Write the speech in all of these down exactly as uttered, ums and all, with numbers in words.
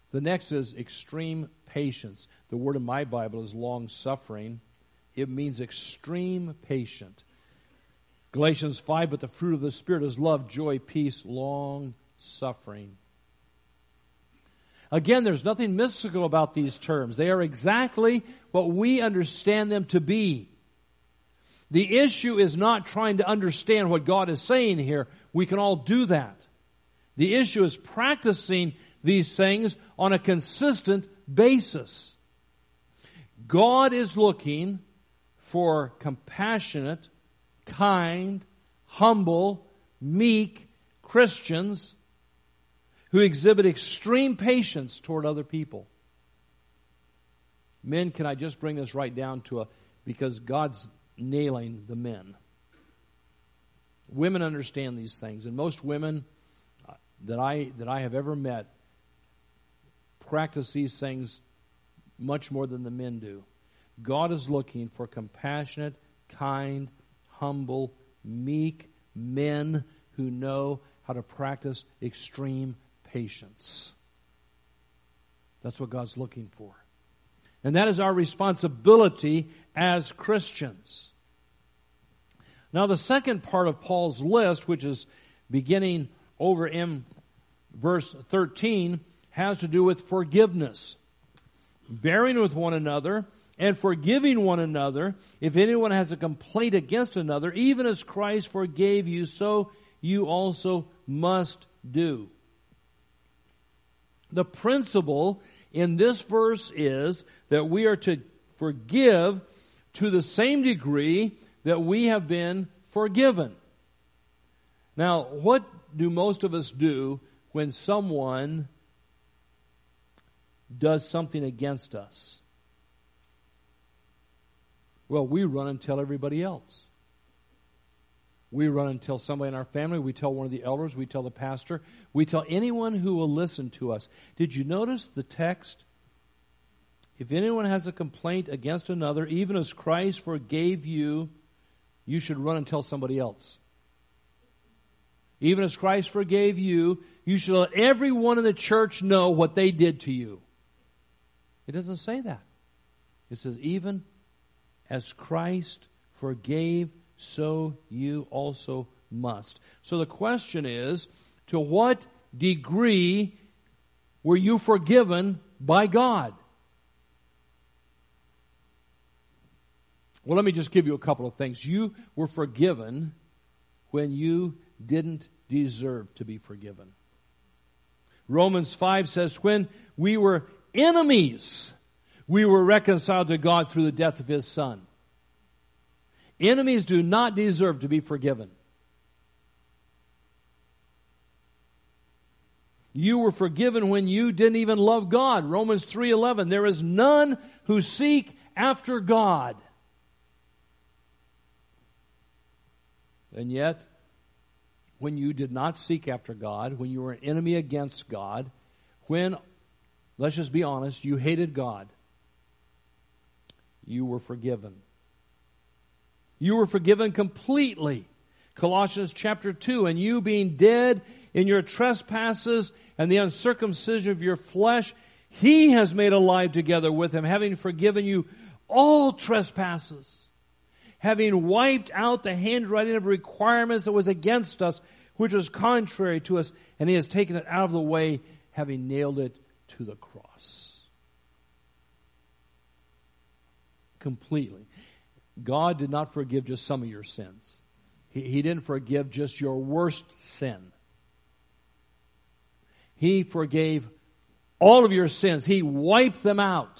The next is extreme patience. The word in my Bible is long-suffering. It means extreme patient. Galatians five, but the fruit of the Spirit is love, joy, peace, long-suffering. Again, there's nothing mystical about these terms. They are exactly what we understand them to be. The issue is not trying to understand what God is saying here. We can all do that. The issue is practicing these things on a consistent basis. God is looking for compassionate, kind, humble, meek Christians who exhibit extreme patience toward other people. Men, can I just bring this right down to a, because God's nailing the men. Women understand these things, and most women that I that I have ever met practice these things much more than the men do. God is looking for compassionate, kind, humble, meek men who know how to practice extreme patience. That's what God's looking for. And that is our responsibility as Christians. Now, the second part of Paul's list, which is beginning over in verse thirteen, has to do with forgiveness. Bearing with one another and forgiving one another, if anyone has a complaint against another, even as Christ forgave you, so you also must do. The principle in this verse is that we are to forgive to the same degree that we have been forgiven. Now, what do most of us do when someone does something against us? Well, we run and tell everybody else. We run and tell somebody in our family. We tell one of the elders. We tell the pastor. We tell anyone who will listen to us. Did you notice the text? If anyone has a complaint against another, even as Christ forgave you, you should run and tell somebody else. Even as Christ forgave you, you should let everyone in the church know what they did to you. It doesn't say that. It says, even as Christ forgave, so you also must. So the question is, to what degree were you forgiven by God? Well, let me just give you a couple of things. You were forgiven when you didn't deserve to be forgiven. Romans five says, when we were enemies, we were reconciled to God through the death of His Son. Enemies do not deserve to be forgiven. You were forgiven when you didn't even love God. Romans three eleven, there is none who seek after God. And yet, when you did not seek after God, when you were an enemy against God, when, let's just be honest, you hated God, you were forgiven. You were forgiven completely. Colossians chapter two, and you being dead in your trespasses and the uncircumcision of your flesh, He has made alive together with Him, having forgiven you all trespasses, having wiped out the handwriting of requirements that was against us, which was contrary to us, and He has taken it out of the way, having nailed it to the cross. Completely. God did not forgive just some of your sins. He, he didn't forgive just your worst sin. He forgave all of your sins. He wiped them out.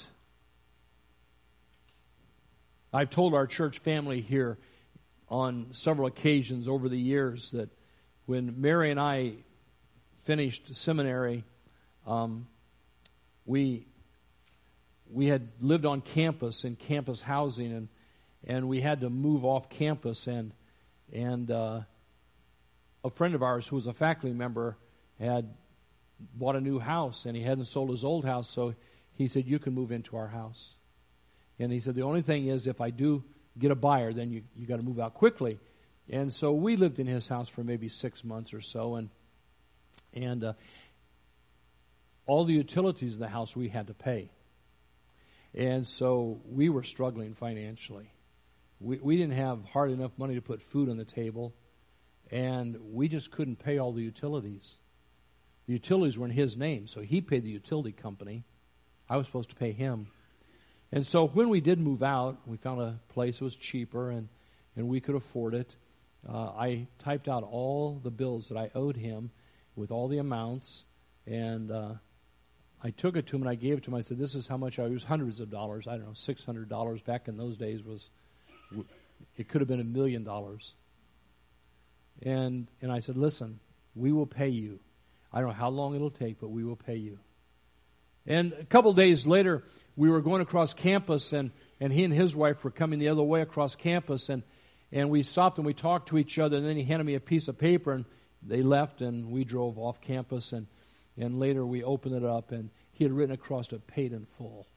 I've told our church family here on several occasions over the years that when Mary and I finished seminary, um, we we had lived on campus in campus housing, and and we had to move off campus, and and uh, a friend of ours who was a faculty member had bought a new house, and he hadn't sold his old house, so he said, you can move into our house. And he said, the only thing is, if I do get a buyer, then you you got to move out quickly. And so we lived in his house for maybe six months or so, and and uh, all the utilities in the house we had to pay. And so we were struggling financially. We, we didn't have hardly enough money to put food on the table, and we just couldn't pay all the utilities. The utilities were in his name, so he paid the utility company. I was supposed to pay him. And so when we did move out, we found a place that was cheaper and, and we could afford it. Uh, I typed out all the bills that I owed him with all the amounts, and uh, I took it to him and I gave it to him. I said, this is how much I owe. It was hundreds of dollars. I don't know, six hundred dollars back in those days was, it could have been a million dollars. And and I said, listen, we will pay you. I don't know how long it'll take, but we will pay you. And a couple days later, we were going across campus, and, and he and his wife were coming the other way across campus, and, and we stopped and we talked to each other, and then he handed me a piece of paper, and they left, and we drove off campus, and, and later we opened it up, and he had written across it, paid in full.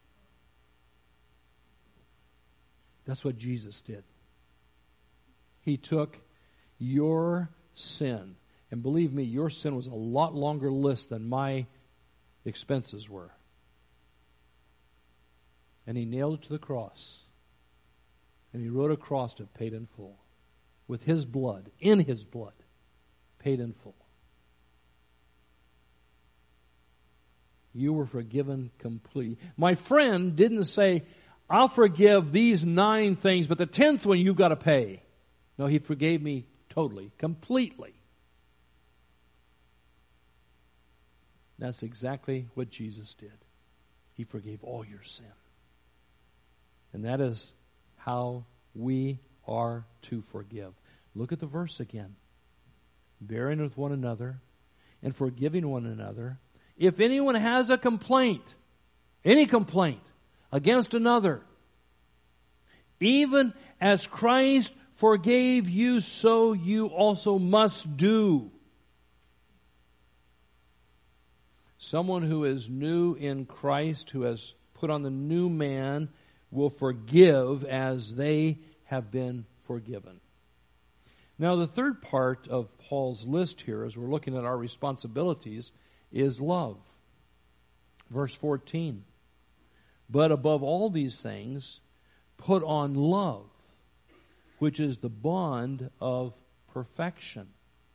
That's what Jesus did. He took your sin, and believe me, your sin was a lot longer list than my expenses were. And he nailed it to the cross. And he wrote across it, paid in full. With his blood, in his blood, paid in full. You were forgiven completely. My friend didn't say, I'll forgive these nine things, but the tenth one you've got to pay. No, he forgave me totally, completely. That's exactly what Jesus did. He forgave all your sin. And that is how we are to forgive. Look at the verse again. Bearing with one another and forgiving one another. If anyone has a complaint, any complaint against another, even as Christ forgave you, so you also must do. Someone who is new in Christ, who has put on the new man, will forgive as they have been forgiven. Now, the third part of Paul's list here, as we're looking at our responsibilities, is love. Verse fourteen. But above all these things, put on love, which is the bond of perfection.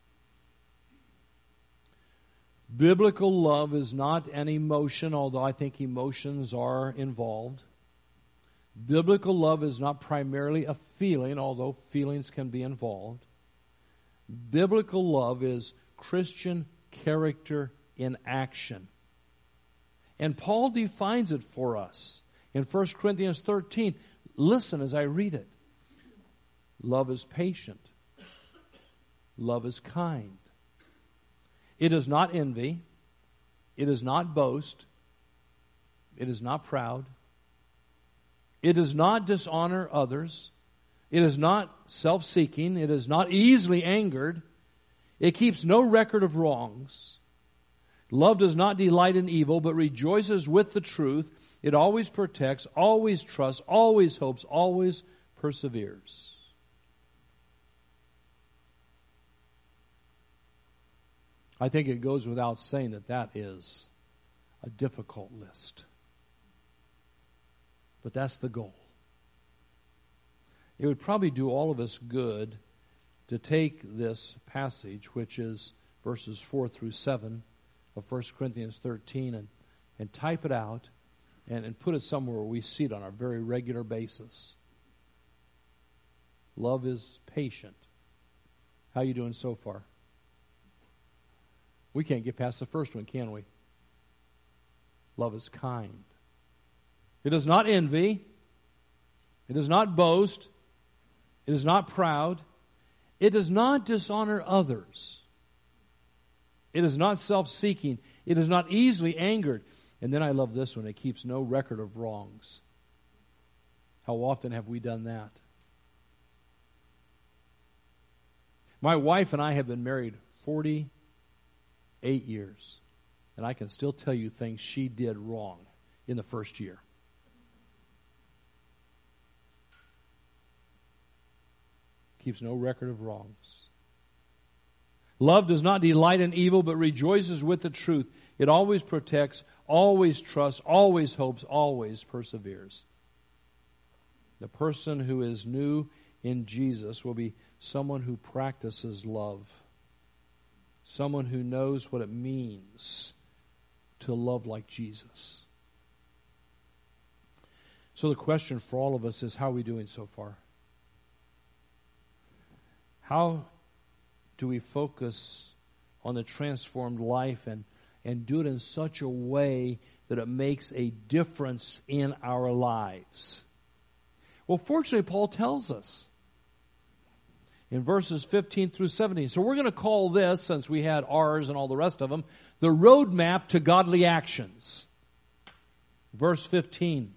Biblical love is not an emotion, although I think emotions are involved. Biblical love is not primarily a feeling, although feelings can be involved. Biblical love is Christian character in action. And Paul defines it for us in First Corinthians thirteen. Listen as I read it. Love is patient. Love is kind. It does not envy. It does not boast. It is not proud. It does not dishonor others. It is not self-seeking. It is not easily angered. It keeps no record of wrongs. Love does not delight in evil, but rejoices with the truth. It always protects, always trusts, always hopes, always perseveres. I think it goes without saying that that is a difficult list. But that's the goal. It would probably do all of us good to take this passage, which is verses four through seven of First Corinthians thirteen, and, and type it out and, and put it somewhere where we see it on a very regular basis. Love is patient. How are you doing so far? We can't get past the first one, can we? Love is kind. It does not envy. It does not boast. It is not proud. It does not dishonor others. It is not self-seeking. It is not easily angered. And then I love this one. It keeps no record of wrongs. How often have we done that? My wife and I have been married forty-eight years. And I can still tell you things she did wrong in the first year. Keeps no record of wrongs. Love does not delight in evil, but rejoices with the truth. It always protects, always trusts, always hopes, always perseveres. The person who is new in Jesus will be someone who practices love. Someone who knows what it means to love like Jesus. So the question for all of us is, how are we doing so far? How do we focus on the transformed life and, and do it in such a way that it makes a difference in our lives? Well, fortunately, Paul tells us in verses fifteen through seventeen. So we're going to call this, since we had ours and all the rest of them, the roadmap to godly actions. Verse fifteen.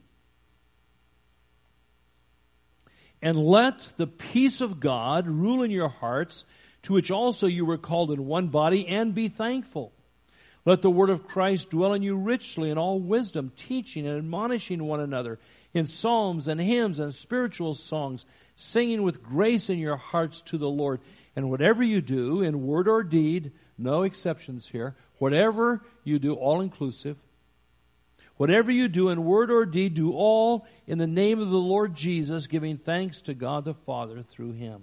And let the peace of God rule in your hearts, to which also you were called in one body, and be thankful. Let the word of Christ dwell in you richly in all wisdom, teaching and admonishing one another in psalms and hymns and spiritual songs, singing with grace in your hearts to the Lord. And whatever you do, in word or deed, no exceptions here, whatever you do, all inclusive, whatever you do in word or deed, do all in the name of the Lord Jesus, giving thanks to God the Father through Him.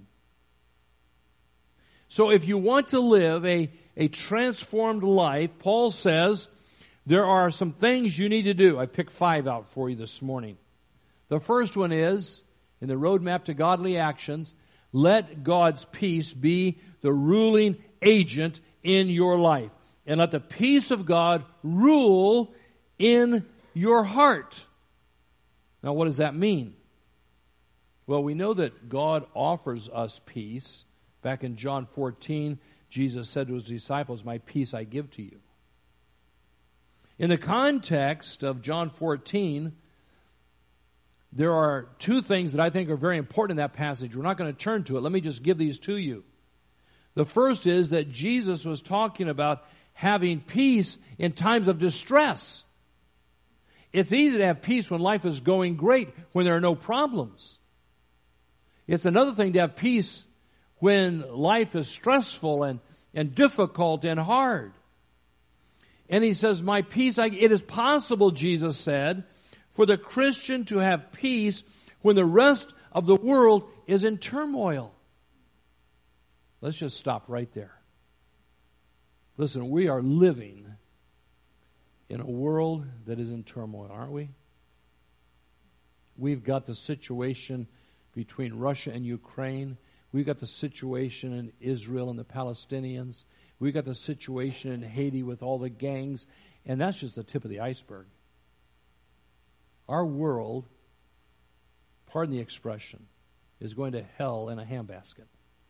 So if you want to live a, a transformed life, Paul says there are some things you need to do. I picked five out for you this morning. The first one is, in the roadmap to godly actions, let God's peace be the ruling agent in your life. And let the peace of God rule in your heart. Now, what does that mean? Well, we know that God offers us peace. Back in John fourteen, Jesus said to His disciples, "My peace I give to you." In the context of John fourteen, there are two things that I think are very important in that passage. We're not going to turn to it. Let me just give these to you. The first is that Jesus was talking about having peace in times of distress. It's easy to have peace when life is going great, when there are no problems. It's another thing to have peace when life is stressful and, and difficult and hard. And He says, my peace, I, it is possible, Jesus said, for the Christian to have peace when the rest of the world is in turmoil. Let's just stop right there. Listen, we are living in a world that is in turmoil, aren't we? We've got the situation between Russia and Ukraine. We've got the situation in Israel and the Palestinians. We've got the situation in Haiti with all the gangs. And that's just the tip of the iceberg. Our world, pardon the expression, is going to hell in a handbasket.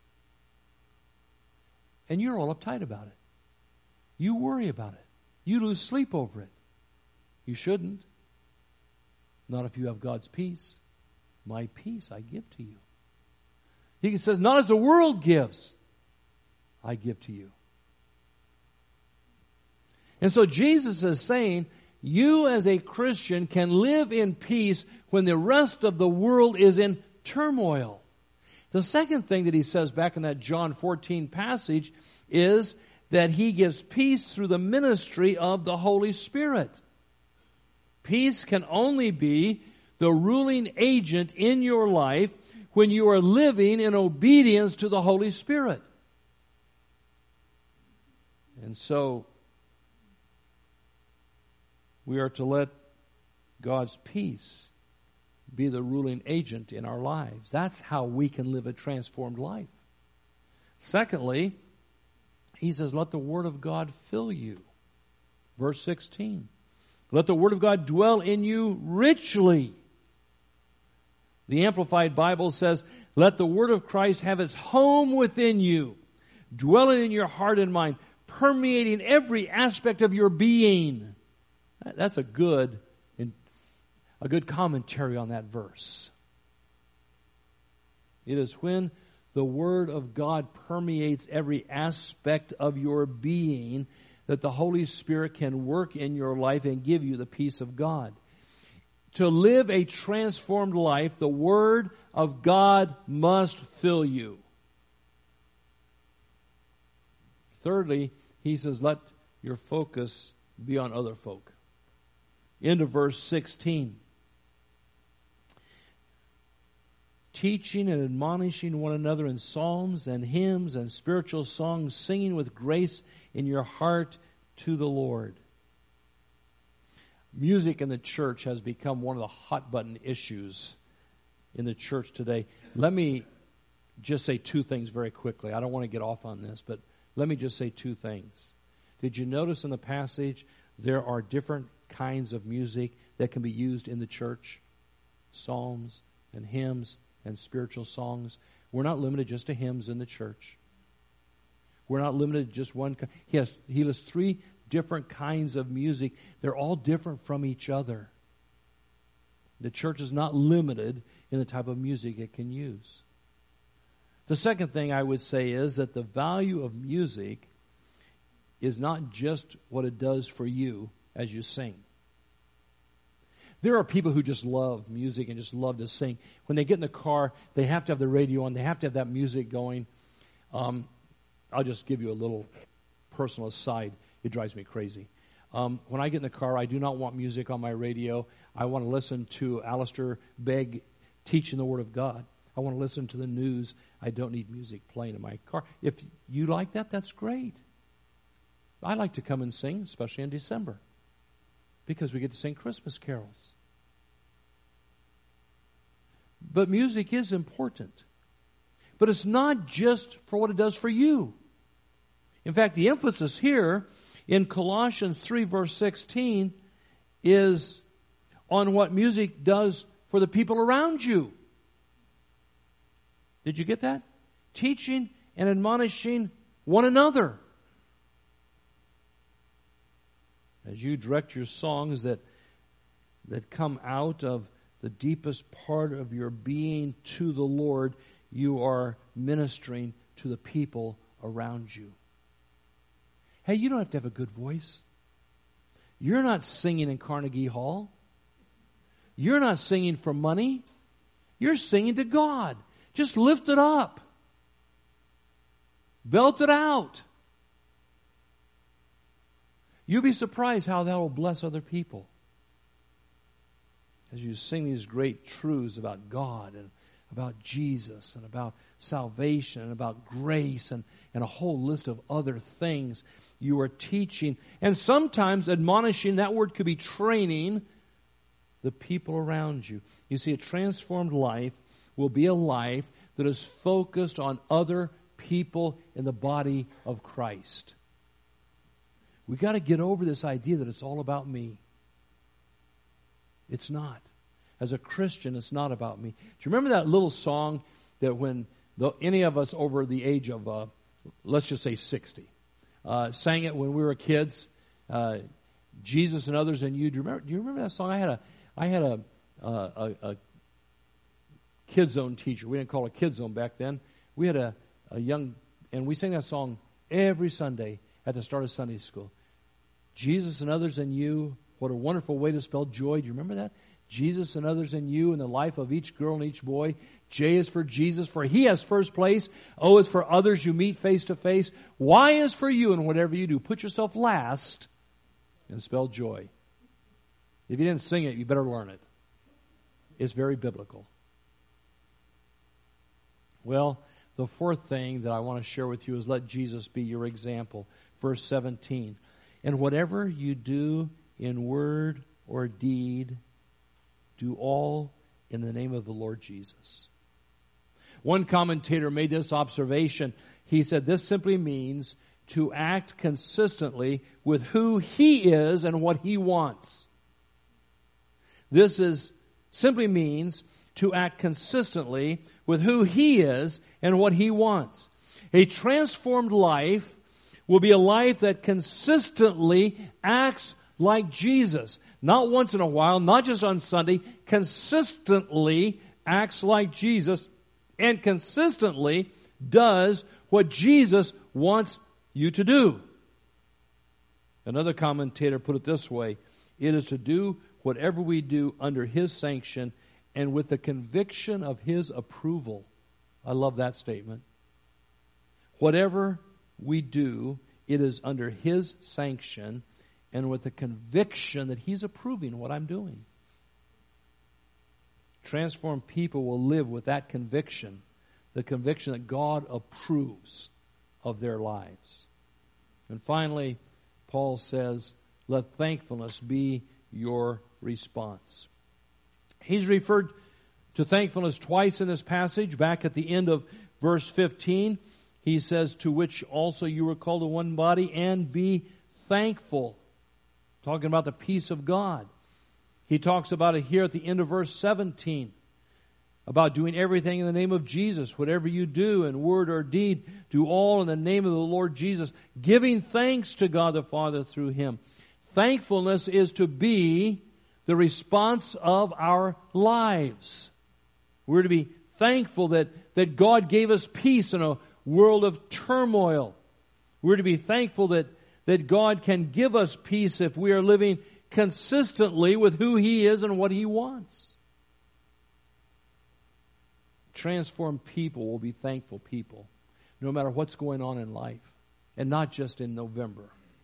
And you're all uptight about it. You worry about it. You lose sleep over it. You shouldn't. Not if you have God's peace. My peace I give to you. He says, not as the world gives, I give to you. And so Jesus is saying, you as a Christian can live in peace when the rest of the world is in turmoil. The second thing that He says back in that John fourteen passage is that He gives peace through the ministry of the Holy Spirit. Peace can only be the ruling agent in your life when you are living in obedience to the Holy Spirit. And so, we are to let God's peace be the ruling agent in our lives. That's how we can live a transformed life. Secondly, He says, let the Word of God fill you. Verse sixteen. Let the Word of God dwell in you richly. The Amplified Bible says, let the Word of Christ have its home within you, dwelling in your heart and mind, permeating every aspect of your being. That's a good, a good commentary on that verse. It is when the Word of God permeates every aspect of your being that the Holy Spirit can work in your life and give you the peace of God. To live a transformed life, the Word of God must fill you. Thirdly, he says, let your focus be on other folk. Into verse sixteen. Teaching and admonishing one another in psalms and hymns and spiritual songs, singing with grace in your heart to the Lord. Music in the church has become one of the hot button issues in the church today. Let me just say two things very quickly. I don't want to get off on this, but let me just say two things. Did you notice in the passage there are different kinds of music that can be used in the church? Psalms and hymns and spiritual songs. We're not limited just to hymns in the church. We're not limited to just one. He has, he lists three different kinds of music. They're all different from each other. The church is not limited in the type of music it can use. The second thing I would say is that the value of music is not just what it does for you as you sing. There are people who just love music and just love to sing. When they get in the car, they have to have the radio on. They have to have that music going. Um, I'll just give you a little personal aside. It drives me crazy. Um, when I get in the car, I do not want music on my radio. I want to listen to Alistair Begg teaching the Word of God. I want to listen to the news. I don't need music playing in my car. If you like that, that's great. I like to come and sing, especially in December, because we get to sing Christmas carols. But music is important. But it's not just for what it does for you. In fact, the emphasis here in Colossians three, verse sixteen, is on what music does for the people around you. Did you get that? Teaching and admonishing one another. As you direct your songs that that come out of the deepest part of your being to the Lord, you are ministering to the people around you. Hey, you don't have to have a good voice. You're not singing in Carnegie Hall. You're not singing for money. You're singing to God. Just lift it up. Belt it out. You'll be surprised how that will bless other people. As you sing these great truths about God and about Jesus and about salvation and about grace and, and a whole list of other things, you are teaching and sometimes admonishing. That word could be training the people around you. You see, a transformed life will be a life that is focused on other people in the body of Christ. We've got to get over this idea that it's all about me. It's not. As a Christian, it's not about me. Do you remember that little song that when the, any of us over the age of, uh, let's just say sixty, uh, sang it when we were kids? Uh, Jesus and others and you. Do you remember? Do you remember that song? I had a, I had a, uh, a, a Kid Zone teacher. We didn't call it Kid Zone back then. We had a, a young, and we sang that song every Sunday at the start of Sunday school. Jesus and others and you. What a wonderful way to spell joy. Do you remember that? Jesus and others in you in the life of each girl and each boy. J is for Jesus, for He has first place. O is for others you meet face to face. Y is for you in whatever you do. Put yourself last and spell joy. If you didn't sing it, you better learn it. It's very biblical. Well, the fourth thing that I want to share with you is let Jesus be your example. Verse seventeen. And whatever you do in word or deed, do all in the name of the Lord Jesus. One commentator made this observation. He said this simply means to act consistently with who He is and what He wants. This is simply means to act consistently with who He is and what He wants. A transformed life will be a life that consistently acts like Jesus. Not once in a while, not just on Sunday, consistently acts like Jesus and consistently does what Jesus wants you to do. Another commentator put it this way: it is to do whatever we do under His sanction and with the conviction of His approval. I love that statement. Whatever we do it is under His sanction and with the conviction that He's approving what I'm doing. Transformed people will live with that conviction, the conviction that God approves of their lives. And finally, Paul says, let thankfulness be your response. He's referred to thankfulness twice in this passage. Back at the end of verse fifteen, he says, to which also you were called to one body, and be thankful. Talking about the peace of God. He talks about it here at the end of verse seventeen. About doing everything in the name of Jesus. Whatever you do in word or deed, do all in the name of the Lord Jesus, giving thanks to God the Father through Him. Thankfulness is to be the response of our lives. We're to be thankful that, that God gave us peace in a world of turmoil. We're to be thankful that, that God can give us peace if we are living consistently with who He is and what He wants. Transformed people will be thankful people, no matter what's going on in life, and not just in November.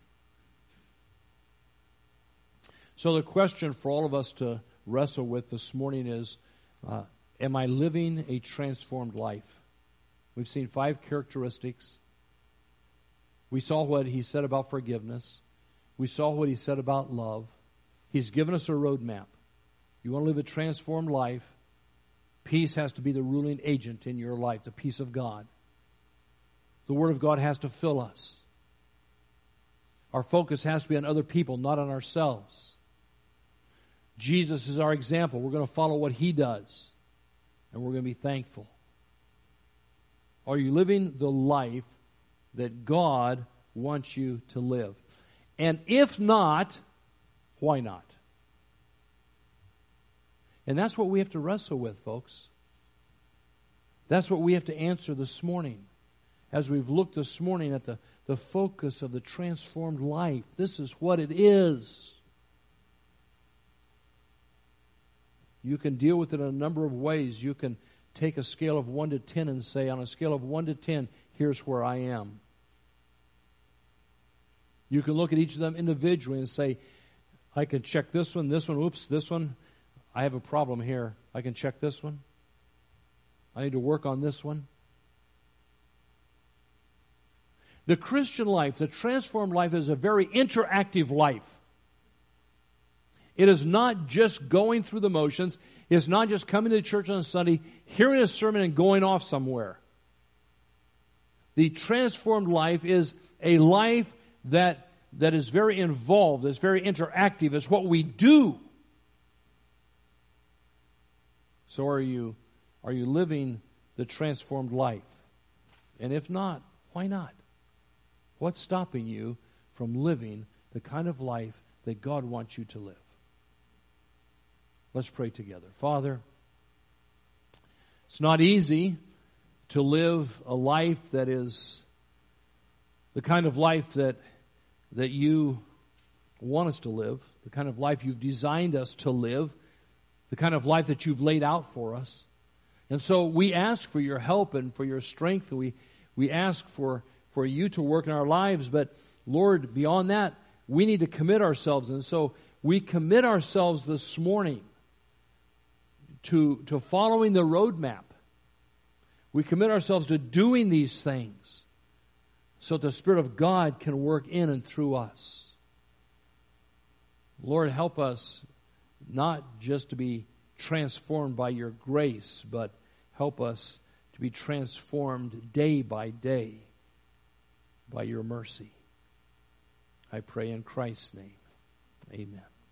So the question for all of us to wrestle with this morning is, uh, am I living a transformed life? We've seen five characteristics. We saw what He said about forgiveness. We saw what He said about love. He's given us a roadmap. You want to live a transformed life, peace has to be the ruling agent in your life, the peace of God. The Word of God has to fill us. Our focus has to be on other people, not on ourselves. Jesus is our example. We're going to follow what He does, and we're going to be thankful. Are you living the life that God wants you to live? And if not, why not? And that's what we have to wrestle with, folks. That's what we have to answer this morning. As we've looked this morning at the, the focus of the transformed life. This is what it is. You can deal with it in a number of ways. You can take a scale of one to ten and say, on a scale of one to ten, here's where I am. You can look at each of them individually and say, I can check this one, this one, oops, this one. I have a problem here. I can check this one. I need to work on this one. The Christian life, the transformed life, is a very interactive life. It is not just going through the motions. It's not just coming to church on Sunday, hearing a sermon, and going off somewhere. The transformed life is a life that, that is very involved, is very interactive. It's what we do. So are you, are you living the transformed life? And if not, why not? What's stopping you from living the kind of life that God wants you to live? Let's pray together. Father, it's not easy to live a life that is the kind of life that, that you want us to live, the kind of life you've designed us to live, the kind of life that you've laid out for us. And so we ask for your help and for your strength. We, we ask for, for you to work in our lives. But Lord, beyond that, we need to commit ourselves. And so we commit ourselves this morning to, to following the roadmap. We commit ourselves to doing these things so that the Spirit of God can work in and through us. Lord, help us not just to be transformed by your grace, but help us to be transformed day by day by your mercy. I pray in Christ's name. Amen.